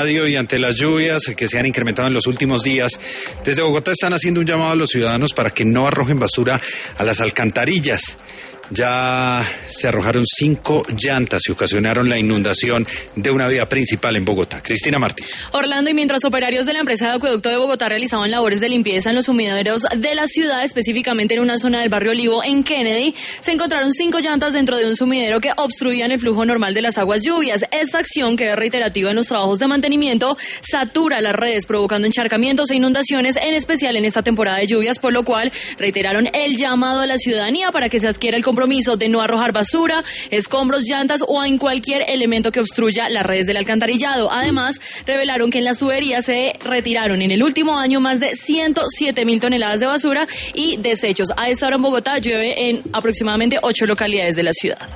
Y ante las lluvias que se han incrementado en los últimos días, desde Bogotá están haciendo un llamado a los ciudadanos para que no arrojen basura a las alcantarillas. Ya se arrojaron 5 llantas y ocasionaron la inundación de una vía principal en Bogotá. Cristina Martín. Orlando, y mientras operarios de la empresa de acueducto de Bogotá realizaban labores de limpieza en los sumideros de la ciudad, específicamente en una zona del barrio Olivo, en Kennedy, se encontraron 5 llantas dentro de un sumidero que obstruían el flujo normal de las aguas lluvias. Esta acción, que es reiterativa en los trabajos de mantenimiento, satura las redes, provocando encharcamientos e inundaciones, en especial en esta temporada de lluvias, por lo cual reiteraron el llamado a la ciudadanía para que se adquiera el compromiso de no arrojar basura, escombros, llantas o en cualquier elemento que obstruya las redes del alcantarillado. Además, revelaron que en las tuberías se retiraron en el último año más de 107.000 toneladas de basura y desechos. A esta hora en Bogotá llueve en aproximadamente 8 localidades de la ciudad.